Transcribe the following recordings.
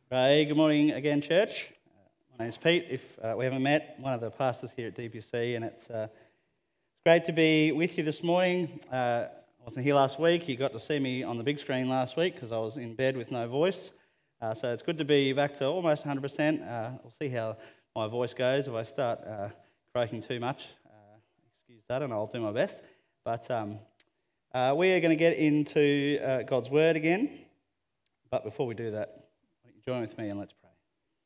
Ray, good morning again, church. My name's Pete. If we haven't met, one of the pastors here at DPC, and it's great to be with you this morning. I wasn't here last week. You got to see me on the big screen last week because I was in bed with no voice. So it's good to be back to almost 100%. We'll see how my voice goes. If I start croaking too much, excuse that, and I'll do my best. But we are going to get into God's Word again. But before we do that, join with me and let's pray.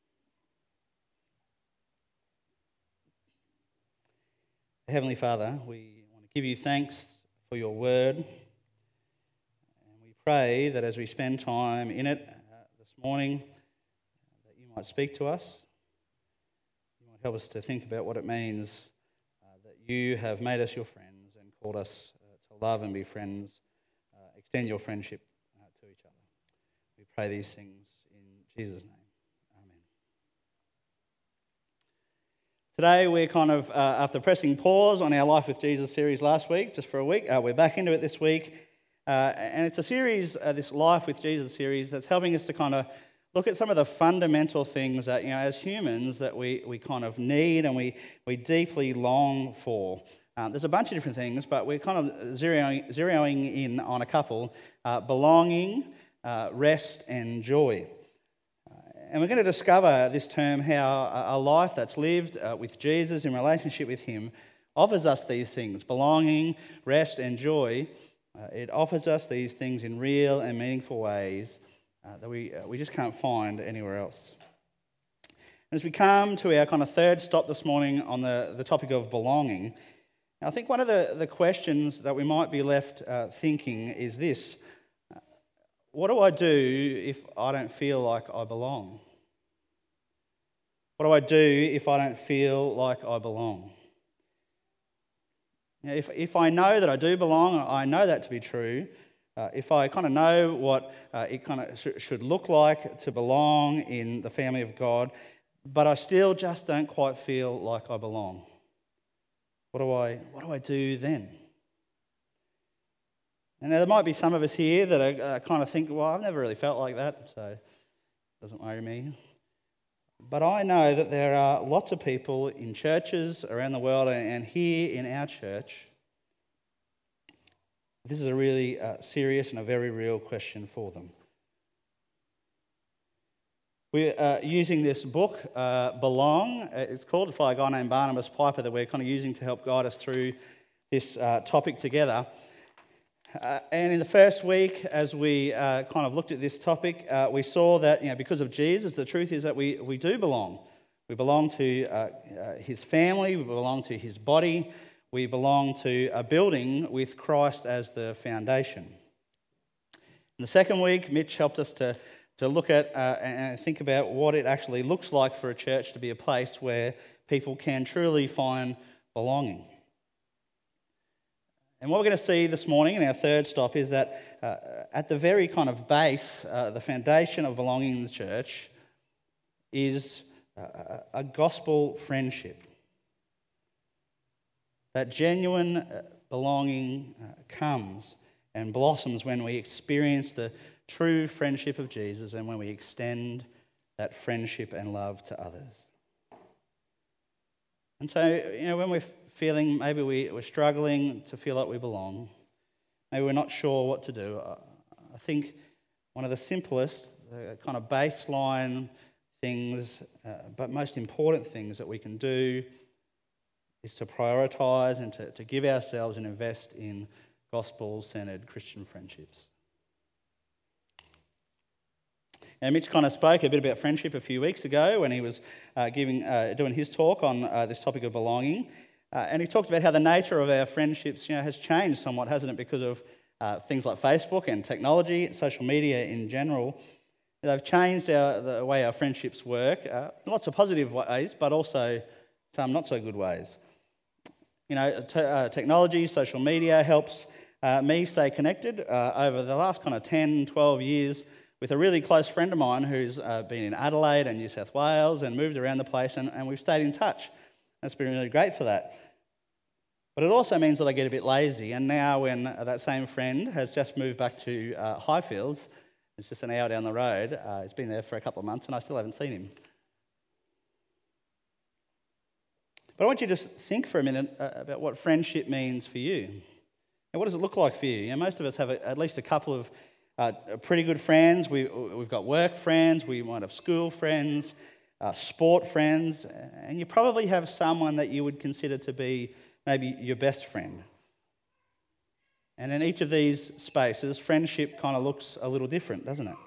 Heavenly Father, we want to give you thanks for your word. And we pray that as we spend time in it this morning, that you might speak to us. You might help us to think about what it means that you have made us your friends and called us to love and be friends, extend your friendship to each other. We pray these things in Jesus' name, amen. Today we're kind of, after pressing pause on our Life with Jesus series last week, just for a week, we're back into it this week. And it's a series, this Life with Jesus series, that's helping us to kind of look at some of the fundamental things that, as humans, that we kind of need and we deeply long for. There's a bunch of different things, but we're kind of zeroing in on a couple: belonging, rest, and joy. And we're going to discover this term, how a life that's lived with Jesus, in relationship with him, offers us these things: belonging, rest, and joy. It offers us these things in real and meaningful ways that we just can't find anywhere else. And as we come to our kind of third stop this morning on the topic of belonging, I think one of the questions that we might be left thinking is this: what do I do if I don't feel like I belong? What do I do if I don't feel like I belong? If I know that I do belong, I know that to be true. If I kind of know what it kind of should look like to belong in the family of God, but I still just don't quite feel like I belong, what do I do then? And now there might be some of us here that are kind of think, well, I've never really felt like that, so it doesn't worry me. But I know that there are lots of people in churches around the world and here in our church. This is a really serious and a very real question for them. We're using this book, Belong. It's called by a guy named Barnabas Piper, that we're kind of using to help guide us through this topic together. And in the first week, as we kind of looked at this topic, we saw that, because of Jesus, the truth is that we do belong. We belong to his family, we belong to his body, we belong to a building with Christ as the foundation. In the second week, Mitch helped us to look at and think about what it actually looks like for a church to be a place where people can truly find belonging. And what we're going to see this morning in our third stop is that at the very kind of base, the foundation of belonging in the church is a gospel friendship. That genuine belonging comes and blossoms when we experience the true friendship of Jesus and when we extend that friendship and love to others. And so, when we're feeling maybe we're struggling to feel like we belong, maybe we're not sure what to do, I think one of the simplest, kind of baseline things, but most important things that we can do is to prioritise and to give ourselves and invest in gospel-centred Christian friendships. And Mitch kind of spoke a bit about friendship a few weeks ago when he was doing his talk on this topic of belonging. And he talked about how the nature of our friendships, has changed somewhat, hasn't it? Because of things like Facebook and technology, social media in general. They've changed the way our friendships work, lots of positive ways, but also some not so good ways. Technology, social media helps me stay connected over the last kind of 10, 12 years with a really close friend of mine who's been in Adelaide and New South Wales and moved around the place, and we've stayed in touch. It's been really great for that. But it also means that I get a bit lazy, and now when that same friend has just moved back to Highfields, It's just an hour down the road. He's been there for a couple of months and I still haven't seen him. But I want you to just think for a minute about what friendship means for you. And what does it look like for you? Most of us have at least a couple of pretty good friends. We've got work friends, we might have school friends, sport friends, and you probably have someone that you would consider to be maybe your best friend. And in each of these spaces, friendship kind of looks a little different, doesn't it?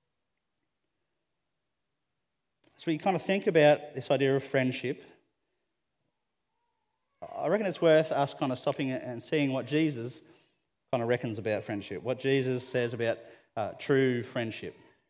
So we kind of think about this idea of friendship. I reckon it's worth us kind of stopping and seeing what Jesus kind of reckons about friendship, what Jesus says about true friendship.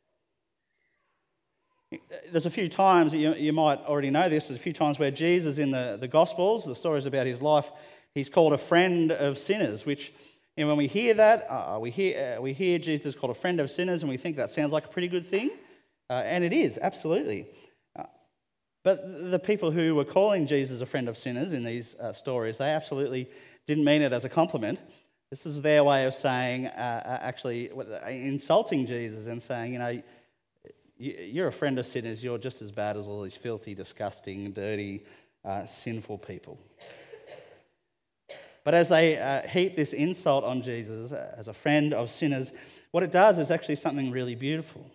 There's a few times, you might already know this, there's a few times where Jesus in the Gospels, the stories about his life, he's called a friend of sinners, which when we hear that, we hear Jesus called a friend of sinners and we think that sounds like a pretty good thing, and it is, absolutely. But the people who were calling Jesus a friend of sinners in these stories, they absolutely didn't mean it as a compliment. This is their way of saying, actually, insulting Jesus and saying, you're a friend of sinners, you're just as bad as all these filthy, disgusting, dirty, sinful people. But as they heap this insult on Jesus as a friend of sinners, what it does is actually something really beautiful.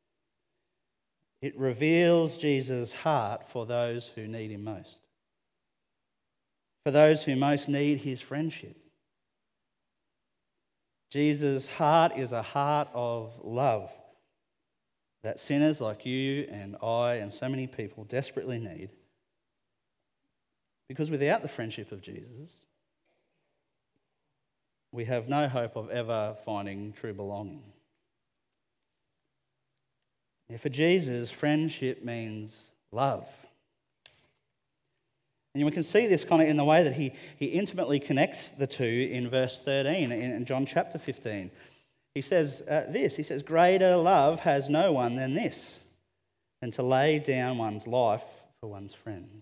It reveals Jesus' heart for those who need him most, for those who most need his friendship. Jesus' heart is a heart of love that sinners like you and I and so many people desperately need. Because without the friendship of Jesus, we have no hope of ever finding true belonging. For Jesus, friendship means love. And we can see this kind of in the way that he intimately connects the two in verse 13 in John chapter 15. He says this, he says, "Greater love has no one than this, than to lay down one's life for one's friends."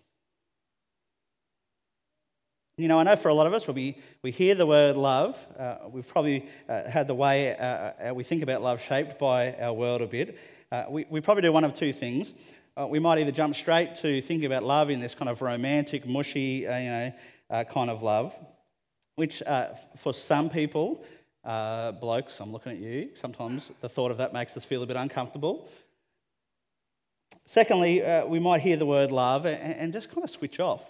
I know for a lot of us, when we hear the word love, we've probably had the way we think about love shaped by our world a bit. We probably do one of two things. We might either jump straight to thinking about love in this kind of romantic, mushy, kind of love, which for some people, blokes, I'm looking at you, sometimes the thought of that makes us feel a bit uncomfortable. Secondly, we might hear the word love and just kind of switch off.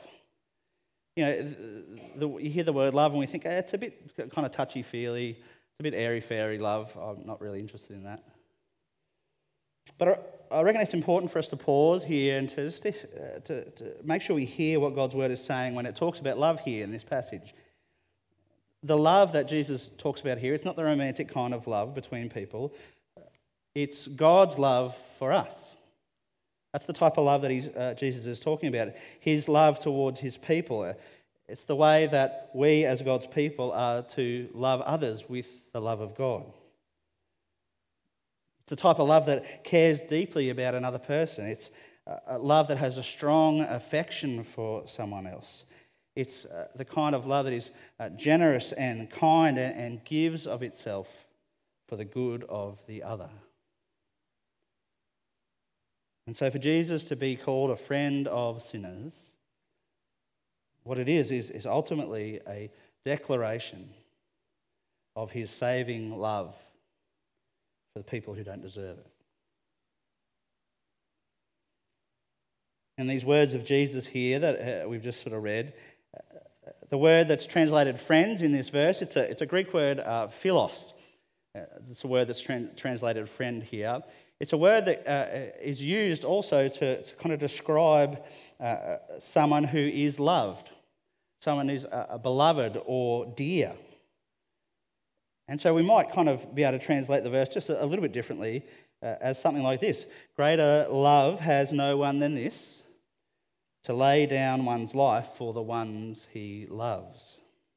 You hear the word love and we think, it's a bit kind of touchy-feely, it's a bit airy-fairy love. I'm not really interested in that. But I reckon it's important for us to pause here and to make sure we hear what God's word is saying when it talks about love here in this passage. The love that Jesus talks about here, it's not the romantic kind of love between people. It's God's love for us. That's the type of love that Jesus is talking about. His love towards his people. It's the way that we as God's people are to love others with the love of God. It's the type of love that cares deeply about another person. It's a love that has a strong affection for someone else. It's the kind of love that is generous and kind and gives of itself for the good of the other. And so for Jesus to be called a friend of sinners, what it is ultimately a declaration of his saving love for the people who don't deserve it. And these words of Jesus here that we've just sort of read, the word that's translated friends in this verse, it's a Greek word, philos. It's a word that's translated friend here. It's a word that is used also to kind of describe someone who is loved, someone who's a beloved or dear. And so we might kind of be able to translate the verse just a little bit differently as something like this. Greater love has no one than this, to lay down one's life for the ones he loves.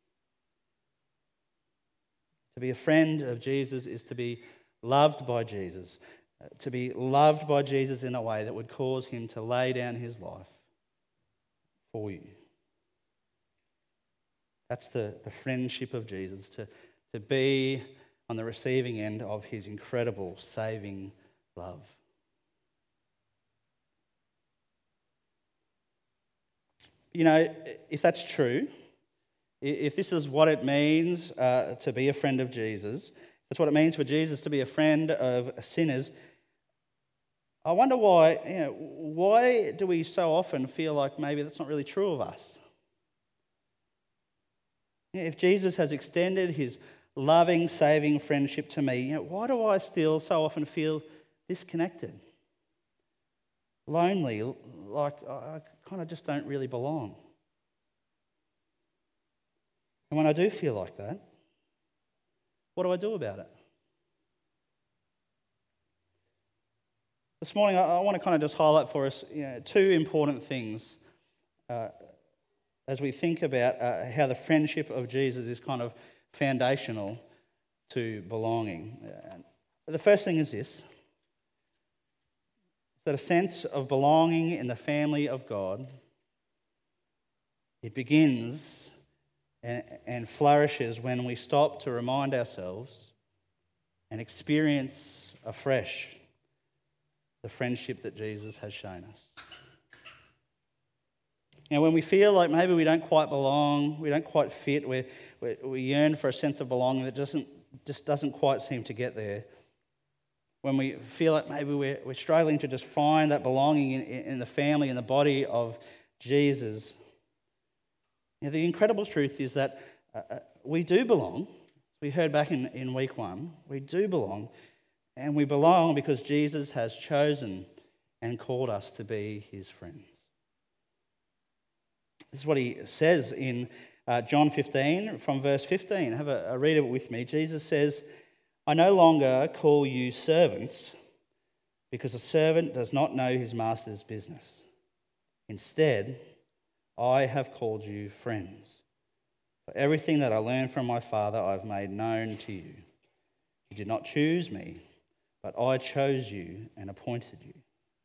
To be a friend of Jesus is to be loved by Jesus. To be loved by Jesus in a way that would cause him to lay down his life for you. That's the friendship of Jesus, to be on the receiving end of his incredible saving love. You know, if that's true, if this is what it means to be a friend of Jesus, that's what it means for Jesus to be a friend of sinners, I wonder why do we so often feel like maybe that's not really true of us? If Jesus has extended his loving, saving friendship to me, why do I still so often feel disconnected, lonely, like I kind of just don't really belong? And when I do feel like that, what do I do about it? This morning, I want to kind of just highlight for us two important things as we think about how the friendship of Jesus is kind of foundational to belonging. The first thing is this, that a sense of belonging in the family of God, it begins and flourishes when we stop to remind ourselves and experience afresh the friendship that Jesus has shown us. When we feel like maybe we don't quite belong, we don't quite fit, we yearn for a sense of belonging that just doesn't quite seem to get there. When we feel like maybe we're struggling to just find that belonging in the family, in the body of Jesus, the incredible truth is that we do belong. We heard back in week 1, we do belong. And we belong because Jesus has chosen and called us to be his friends. This is what he says in John 15, from verse 15. Have a read of it with me. Jesus says, "I no longer call you servants, because a servant does not know his master's business. Instead, I have called you friends. For everything that I learned from my Father I've made known to you. You did not choose me, but I chose you and appointed you."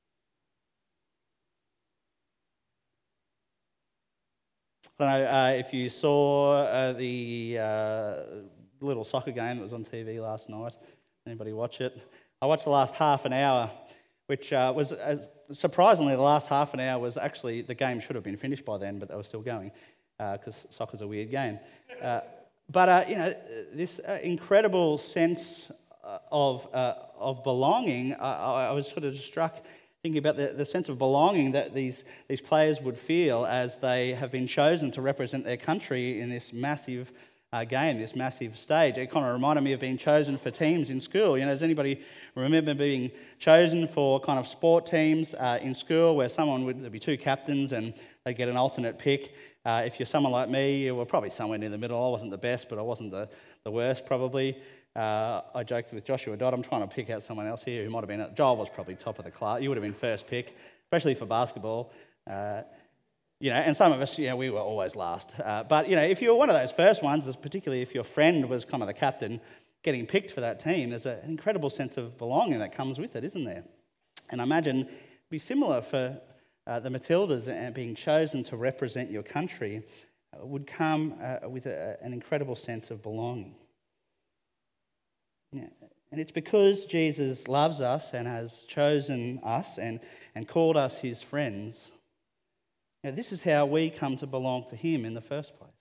I don't know if you saw the little soccer game that was on TV last night. Anybody watch it? I watched the last half an hour, which was surprisingly the last half an hour was actually, the game should have been finished by then, but they were still going because soccer's a weird game. But this incredible sense of belonging, I was sort of struck thinking about the sense of belonging that these players would feel as they have been chosen to represent their country in this massive game, this massive stage. It kind of reminded me of being chosen for teams in school. Does anybody remember being chosen for kind of sport teams in school where there'd be two captains and they'd get an alternate pick? If you're someone like me, you were probably somewhere near the middle. I wasn't the best, but I wasn't the worst probably. I joked with Joshua Dodd, I'm trying to pick out someone else here who might have been, Joel was probably top of the class. You would have been first pick, especially for basketball. And some of us, we were always last. But if you were one of those first ones, particularly if your friend was kind of the captain getting picked for that team, there's an incredible sense of belonging that comes with it, isn't there? And I imagine it'd be similar for the Matildas, and being chosen to represent your country would come with an incredible sense of belonging. Yeah. And it's because Jesus loves us and has chosen us and called us his friends. This is how we come to belong to him in the first place.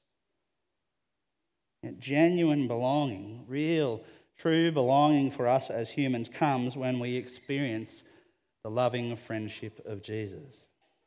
Genuine belonging, real, true belonging for us as humans comes when we experience the loving friendship of Jesus.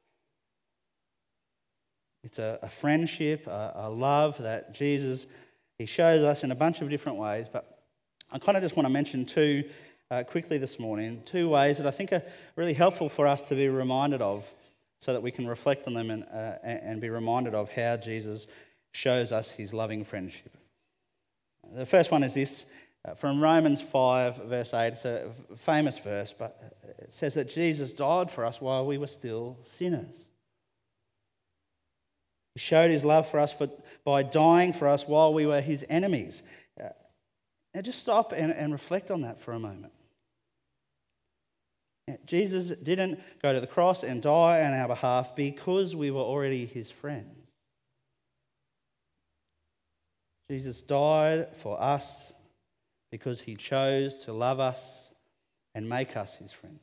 It's a friendship, a love that Jesus, he shows us in a bunch of different ways, but I kind of just want to mention two quickly this morning, two ways that I think are really helpful for us to be reminded of so that we can reflect on them and be reminded of how Jesus shows us his loving friendship. The first one is this, from Romans 5, verse 8. It's a famous verse, but it says that Jesus died for us while we were still sinners. He showed his love for us by dying for us while we were his enemies. Now just stop and reflect on that for a moment. Jesus didn't go to the cross and die on our behalf because we were already his friends. Jesus died for us because he chose to love us and make us his friends.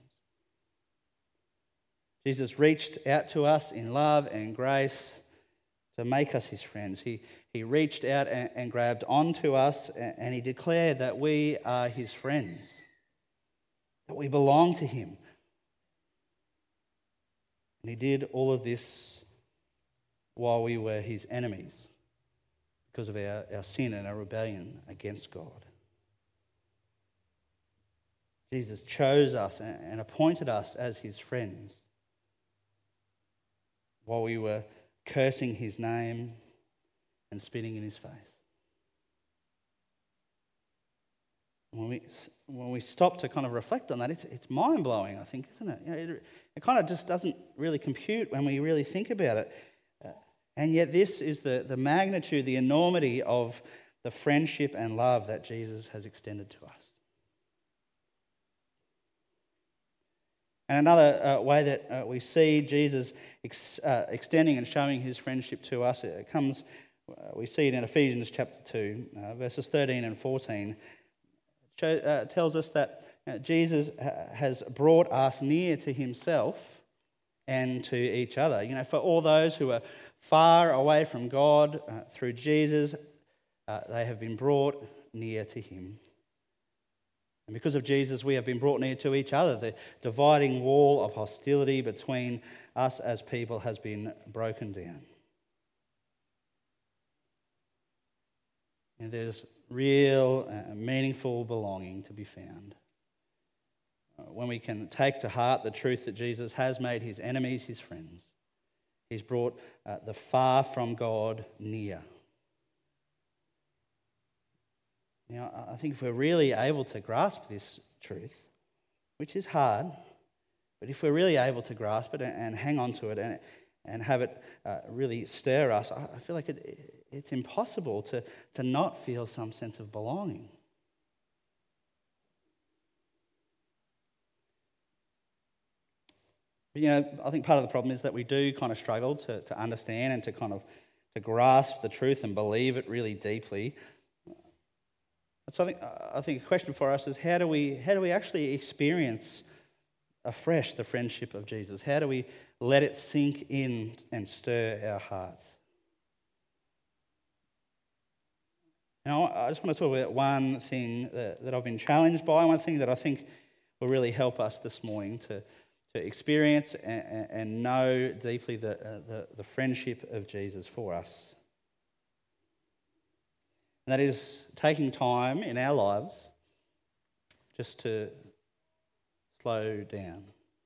Jesus reached out to us in love and grace to make us his friends. He reached out and grabbed onto us, and he declared that we are his friends, that we belong to him. And he did all of this while we were his enemies because of our sin and our rebellion against God. Jesus chose us and appointed us as his friends while we were cursing his name and spitting in his face. When we stop to kind of reflect on that, it's mind-blowing, I think, isn't it? It kind of just doesn't really compute when we really think about it. And yet this is the magnitude, the enormity of the friendship and love that Jesus has extended to us. And another way that we see Jesus extending and showing his friendship to us, we see it in Ephesians chapter 2, verses 13 and 14. Tells us that Jesus has brought us near to himself and to each other. For all those who are far away from God, through Jesus, they have been brought near to him. And because of Jesus, we have been brought near to each other. The dividing wall of hostility between us as people has been broken down. And there's real, meaningful belonging to be found when we can take to heart the truth that Jesus has made his enemies his friends. He's brought the far from God near. I think if we're really able to grasp this truth, which is hard, but if we're really able to grasp it and hang on to it and have it really stir us, I feel like it's impossible to not feel some sense of belonging. But, I think part of the problem is that we do kind of struggle to understand and to grasp the truth and believe it really deeply. So I think a question for us is how do we actually experience afresh the friendship of Jesus? How do we let it sink in and stir our hearts? I just want to talk about one thing that I've been challenged by, one thing that I think will really help us this morning to experience and know deeply the friendship of Jesus for us. And that is taking time in our lives just to slow down.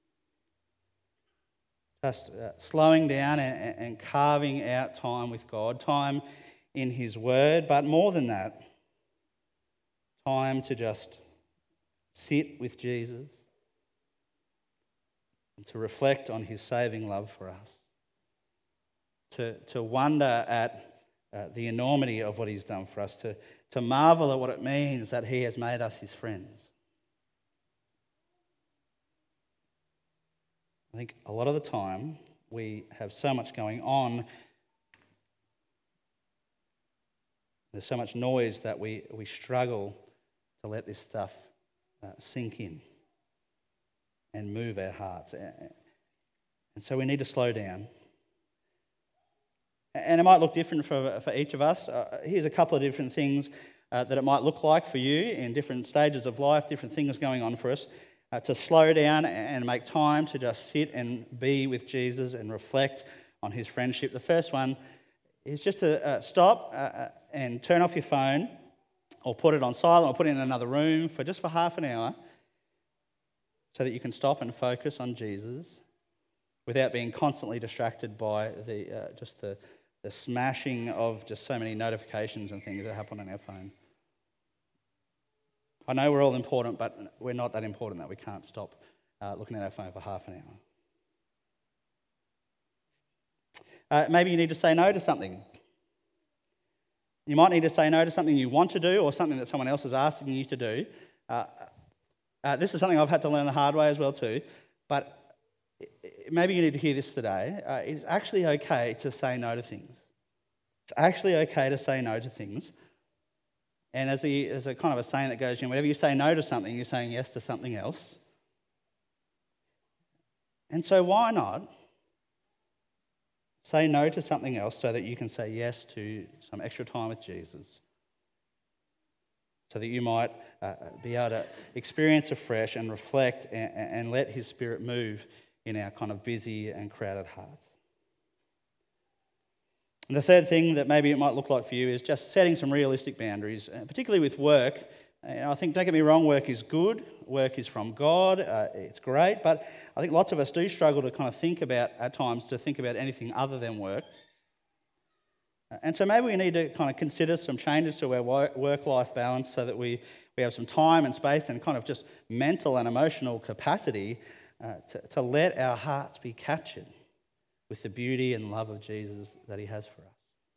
Just slowing down and carving out time with God, time in his word, but more than that, time to just sit with Jesus and to reflect on his saving love for us, to wonder at the enormity of what he's done for us, to marvel at what it means that he has made us his friends. I think a lot of the time we have so much going on, there's so much noise that we struggle to let this stuff sink in and move our hearts. And so we need to slow down. And it might look different for each of us. Here's a couple of different things that it might look like for you in different stages of life, different things going on for us. To slow down and make time to just sit and be with Jesus and reflect on his friendship. The first one is just to stop and turn off your phone or put it on silent or put it in another room for half an hour so that you can stop and focus on Jesus without being constantly distracted by the smashing of just so many notifications and things that happen on our phone. I know we're all important, but we're not that important that we can't stop looking at our phone for half an hour. Maybe you need to say no to something. You might need to say no to something you want to do or something that someone else is asking you to do. This is something I've had to learn the hard way as well too, but maybe you need to hear this today. It's actually okay to say no to things. It's actually okay to say no to things And there's a kind of a saying that goes, whenever you say no to something, you're saying yes to something else. And so why not say no to something else so that you can say yes to some extra time with Jesus? So that you might be able to experience afresh and reflect and let his Spirit move in our kind of busy and crowded hearts. And the third thing that maybe it might look like for you is just setting some realistic boundaries, particularly with work. I think, don't get me wrong, work is good. Work is from God. It's great. But I think lots of us do struggle to kind of think about, at times, to think about anything other than work. And so maybe we need to kind of consider some changes to our work-life balance so that we have some time and space and kind of just mental and emotional capacity to let our hearts be captured with the beauty and love of Jesus that he has for us.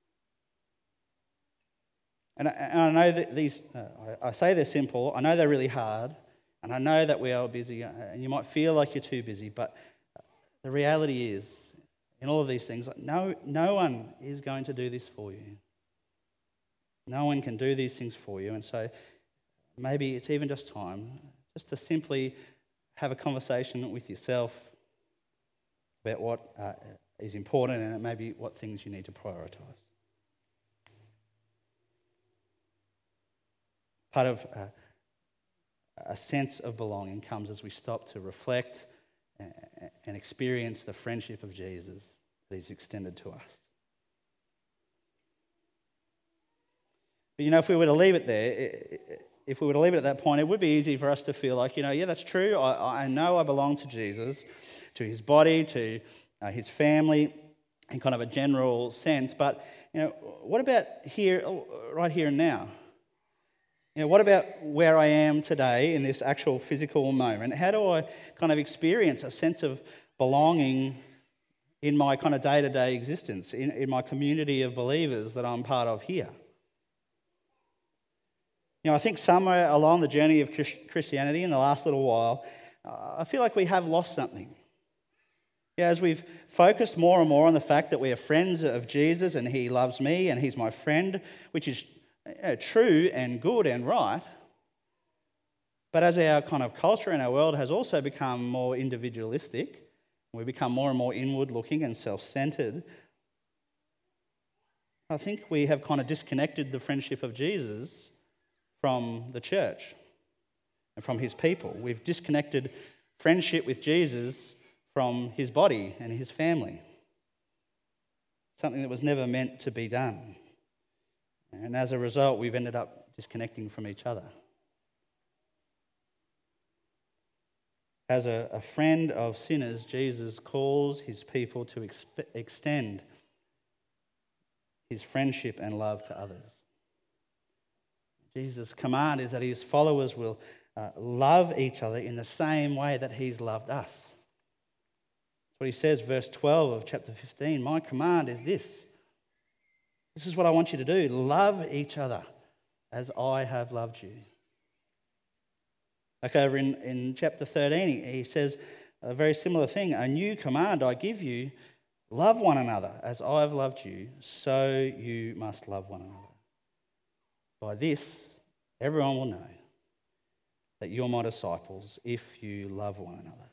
And I know that these, I say they're simple, I know they're really hard, and I know that we are busy, and you might feel like you're too busy, but the reality is, in all of these things, no one is going to do this for you. No one can do these things for you, and so maybe it's even just time just to simply have a conversation with yourself about what is important and maybe what things you need to prioritise. Part of a sense of belonging comes as we stop to reflect and experience the friendship of Jesus that he's extended to us. But if we were to leave it there, if we were to leave it at that point, it would be easy for us to feel like, yeah, that's true. I know I belong to Jesus, to his body, to his family, in kind of a general sense. But, what about here, right here and now? What about where I am today in this actual physical moment? How do I kind of experience a sense of belonging in my kind of day-to-day existence, in my community of believers that I'm part of here? I think somewhere along the journey of Christianity in the last little while, I feel like we have lost something. As we've focused more and more on the fact that we are friends of Jesus and he loves me and he's my friend, which is true and good and right, but as our kind of culture and our world has also become more individualistic, we become more and more inward-looking and self-centered, I think we have kind of disconnected the friendship of Jesus from the church and from his people. We've disconnected friendship with Jesus from his body and his family. Something that was never meant to be done. And as a result, we've ended up disconnecting from each other. As a friend of sinners, Jesus calls his people to extend his friendship and love to others. Jesus' command is that his followers will love each other in the same way that he's loved us. That's what he says, verse 12 of chapter 15. My command is this. This is what I want you to do. Love each other as I have loved you. Like over in chapter 13, he says a very similar thing. A new command I give you, love one another as I have loved you, so you must love one another. By this, everyone will know that you're my disciples if you love one another.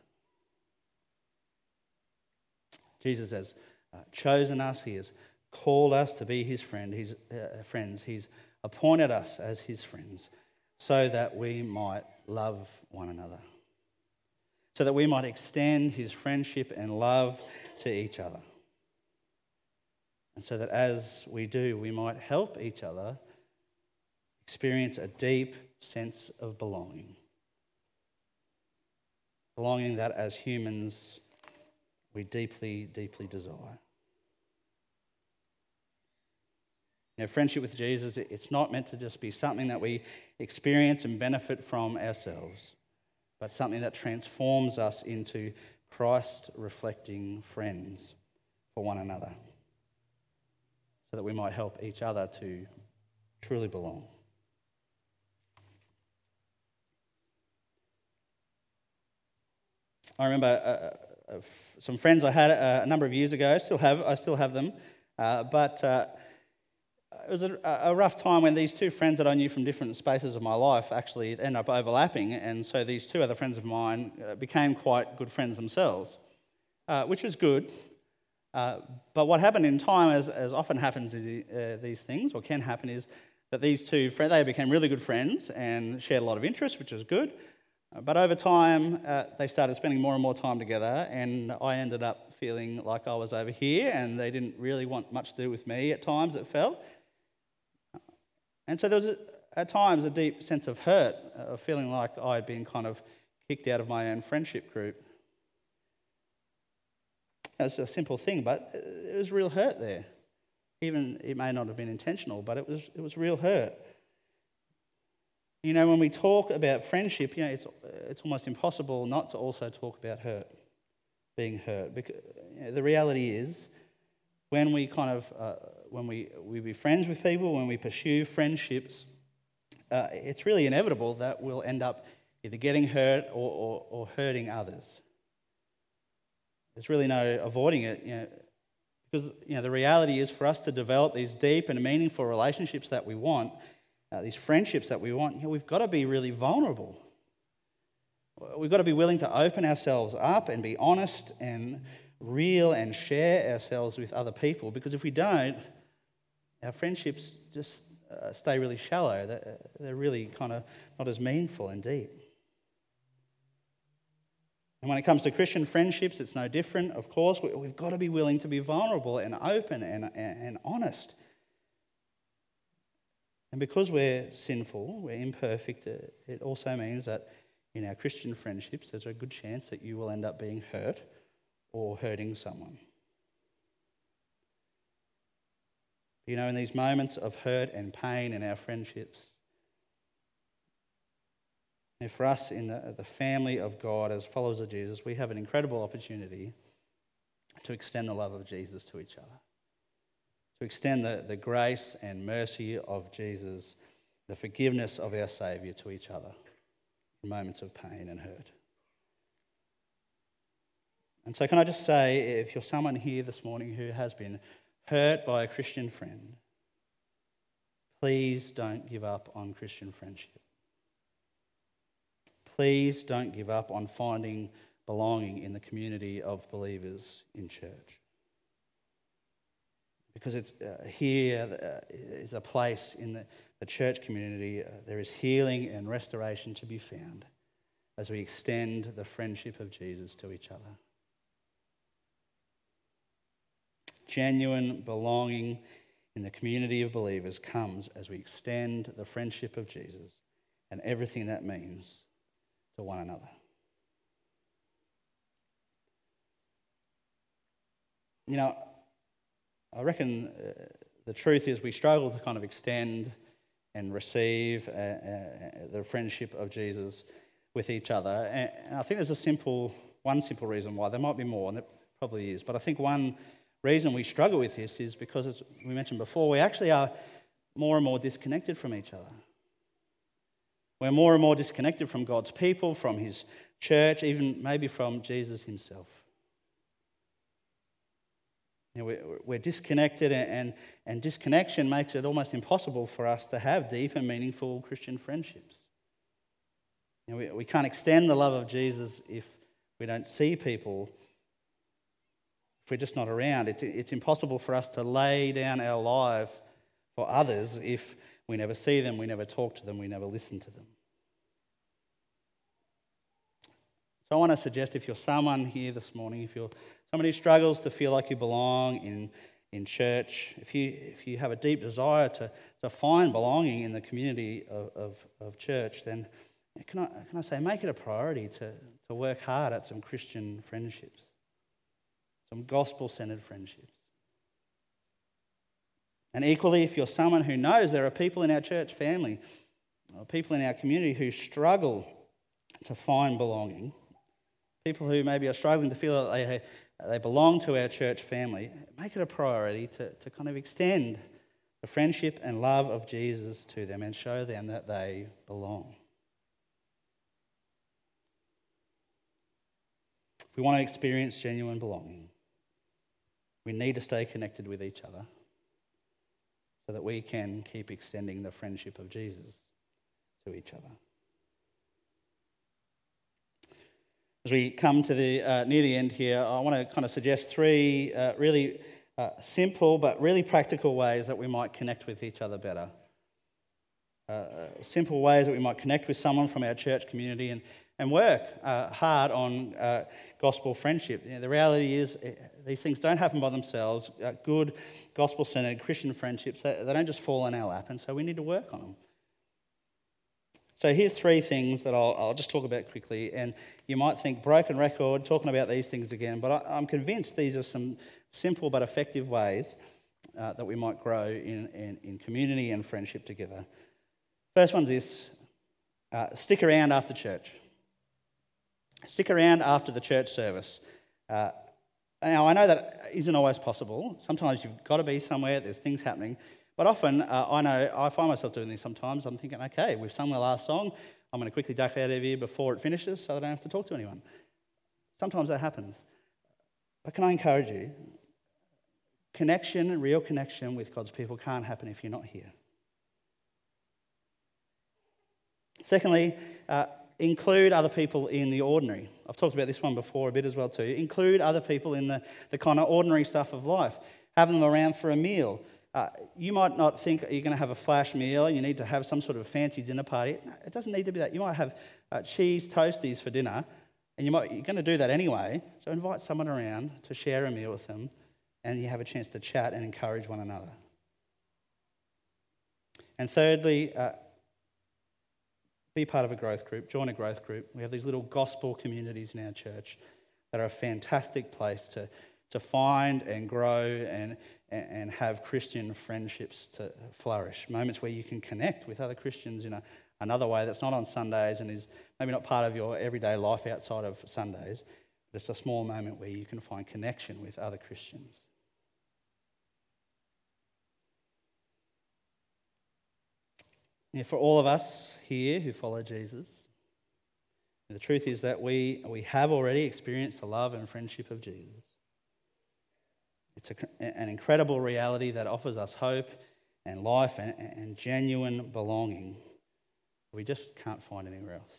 Jesus has chosen us. He has called us to be his friends. He's appointed us as his friends so that we might love one another, so that we might extend his friendship and love to each other, and so that as we do, we might help each other experience a deep sense of belonging. Belonging that as humans we deeply, deeply desire. Friendship with Jesus, it's not meant to just be something that we experience and benefit from ourselves, but something that transforms us into Christ-reflecting friends for one another, so that we might help each other to truly belong. I remember some friends I had a number of years ago. I still have them, but it was a rough time when these two friends that I knew from different spaces of my life actually ended up overlapping, and so these two other friends of mine became quite good friends themselves, which was good. But what happened in time, as often happens in these things, or can happen, is that these two friends, they became really good friends and shared a lot of interests, which was good. But over time, they started spending more and more time together, and I ended up feeling like I was over here, and they didn't really want much to do with me at times, it felt. And so there was, at times, a deep sense of hurt, of feeling like I had been kind of kicked out of my own friendship group. It's a simple thing, but it was real hurt there. Even it may not have been intentional, but it was real hurt. You know, when we talk about friendship, you know, it's almost impossible not to also talk about hurt, being hurt. Because you know, the reality is, when we we be friends with people, when we pursue friendships, it's really inevitable that we'll end up either getting hurt or hurting others. There's really no avoiding it, you know, because you know the reality is for us to develop these deep and meaningful relationships that we want, these friendships that we want, you know, we've got to be really vulnerable. We've got to be willing to open ourselves up and be honest and real and share ourselves with other people, because if we don't, our friendships just stay really shallow. They're really kind of not as meaningful and deep. And when it comes to Christian friendships, it's no different. Of course, we've got to be willing to be vulnerable and open and honest. And because we're sinful, we're imperfect, it also means that in our Christian friendships, there's a good chance that you will end up being hurt or hurting someone. You know, in these moments of hurt and pain in our friendships, and for us in the family of God as followers of Jesus, we have an incredible opportunity to extend the love of Jesus to each other. To extend the grace and mercy of Jesus, the forgiveness of our Saviour to each other in moments of pain and hurt. And so can I just say, if you're someone here this morning who has been hurt by a Christian friend, please don't give up on Christian friendship. Please don't give up on finding belonging in the community of believers in church. Because it's here is a place in the church community. There is healing and restoration to be found as we extend the friendship of Jesus to each other. Genuine belonging in the community of believers comes as we extend the friendship of Jesus and everything that means to one another. You know, I reckon the truth is we struggle to kind of extend and receive the friendship of Jesus with each other. And I think there's one simple reason why. There might be more, and there probably is. But I think one reason we struggle with this is because, as we mentioned before, we actually are more and more disconnected from each other. We're more and more disconnected from God's people, from His church, even maybe from Jesus Himself. You know, we're disconnected, and disconnection makes it almost impossible for us to have deep and meaningful Christian friendships. You know, we can't extend the love of Jesus if we don't see people, if we're just not around. It's impossible for us to lay down our life for others if we never see them, we never talk to them, we never listen to them. So I want to suggest, if you're someone here this morning, if you're someone who struggles to feel like you belong in church, if you have a deep desire to find belonging in the community of church, then can I say, make it a priority to work hard at some Christian friendships, some gospel-centered friendships. And equally, if you're someone who knows there are people in our church family, or people in our community who struggle to find belonging, people who maybe are struggling to feel that they belong to our church family, make it a priority to kind of extend the friendship and love of Jesus to them and show them that they belong. If we want to experience genuine belonging, we need to stay connected with each other. so that we can keep extending the friendship of Jesus to each other. As we come to the near the end here, I want to kind of suggest three really simple but really practical ways that we might connect with each other better. Simple ways that we might connect with someone from our church community and work hard on gospel friendship. The reality is these things don't happen by themselves. Good gospel-centered Christian friendships, they don't just fall in our lap, and so we need to work on them. So here's three things that I'll just talk about quickly, and you might think broken record talking about these things again, but I'm convinced these are some simple but effective ways that we might grow in community and friendship together. First one's this: stick around after church. Stick around after the church service. Now, I know that isn't always possible. Sometimes you've got to be somewhere, there's things happening. But often, I find myself doing this sometimes. I'm thinking, okay, we've sung the last song. I'm going to quickly duck out of here before it finishes so I don't have to talk to anyone. Sometimes that happens. But can I encourage you? Real connection with God's people can't happen if you're not here. Secondly, include other people in the ordinary. I've talked about this one before a bit as well too. Include other people in the kind of ordinary stuff of life. Have them around for a meal. You might not think you're going to have a flash meal, you need to have some sort of fancy dinner party. It doesn't need to be that. You might have cheese toasties for dinner, and you're going to do that anyway. So invite someone around to share a meal with them, and you have a chance to chat and encourage one another. And thirdly, be part of a growth group. Join a growth group. We have these little gospel communities in our church that are a fantastic place to find and grow and have Christian friendships to flourish. Moments where you can connect with other Christians in another way that's not on Sundays and is maybe not part of your everyday life outside of Sundays. But it's a small moment where you can find connection with other Christians. Now, for all of us here who follow Jesus, the truth is that we have already experienced the love and friendship of Jesus. It's an incredible reality that offers us hope and life and genuine belonging. We just can't find anywhere else.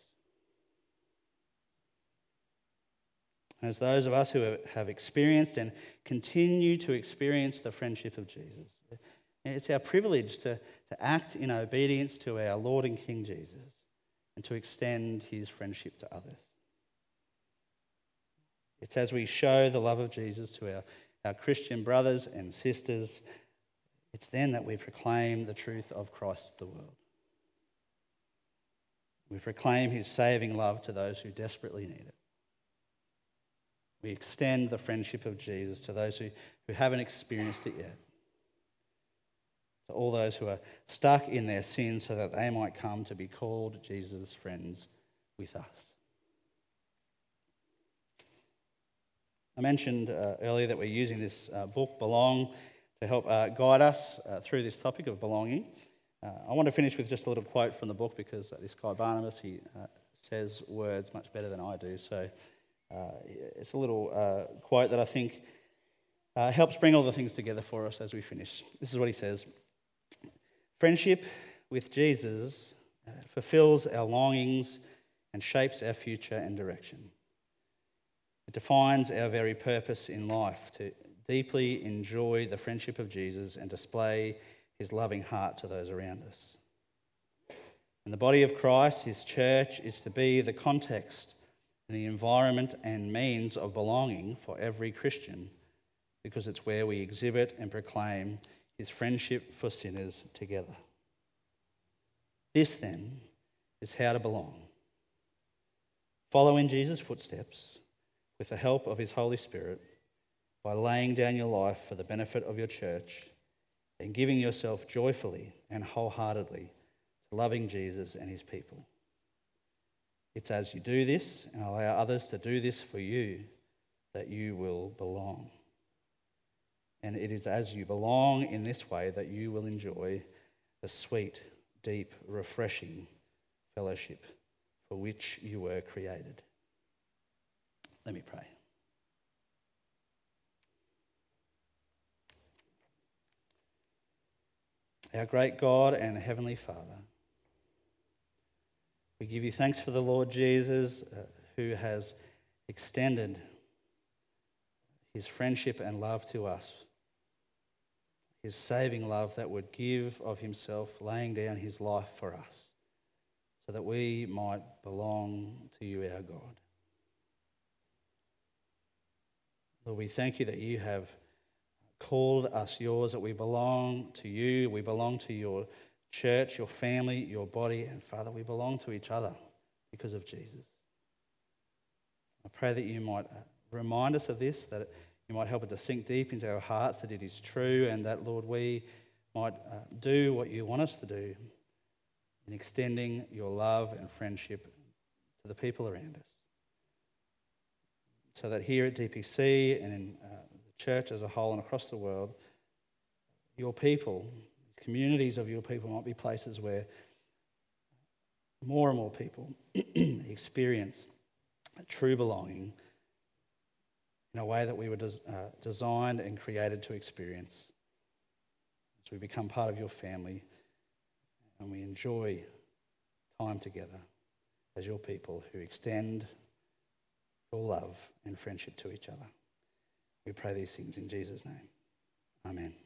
And as those of us who have experienced and continue to experience the friendship of Jesus, it's our privilege to act in obedience to our Lord and King Jesus and to extend his friendship to others. It's as we show the love of Jesus to our Christian brothers and sisters, it's then that we proclaim the truth of Christ to the world. We proclaim his saving love to those who desperately need it. We extend the friendship of Jesus to those who haven't experienced it yet. To all those who are stuck in their sin so that they might come to be called Jesus' friends with us. I mentioned earlier that we're using this book, Belong, to help guide us through this topic of belonging. I want to finish with just a little quote from the book because this guy Barnabas, he says words much better than I do. So it's a little quote that I think helps bring all the things together for us as we finish. This is what he says. Friendship with Jesus fulfills our longings and shapes our future and direction. It defines our very purpose in life, to deeply enjoy the friendship of Jesus and display his loving heart to those around us. And the body of Christ, his church, is to be the context and the environment and means of belonging for every Christian, because it's where we exhibit and proclaim his friendship for sinners together. This, then, is how to belong. Follow in Jesus' footsteps with the help of his Holy Spirit by laying down your life for the benefit of your church and giving yourself joyfully and wholeheartedly to loving Jesus and his people. It's as you do this and allow others to do this for you that you will belong. And it is as you belong in this way that you will enjoy the sweet, deep, refreshing fellowship for which you were created. Let me pray. Our great God and Heavenly Father, we give you thanks for the Lord Jesus who has extended his friendship and love to us, his saving love that would give of himself, laying down his life for us, so that we might belong to you, our God. Lord, we thank you that you have called us yours, that we belong to you, we belong to your church, your family, your body, and Father, we belong to each other because of Jesus. I pray that you might remind us of this, that you might help it to sink deep into our hearts, that it is true, and that, Lord, we might do what you want us to do in extending your love and friendship to the people around us. So that here at DPC and in the church as a whole and across the world, your people, communities of your people might be places where more and more people experience true belonging in a way that we were designed and created to experience. So we become part of your family and we enjoy time together as your people who extend your love and friendship to each other. We pray these things in Jesus' name. Amen.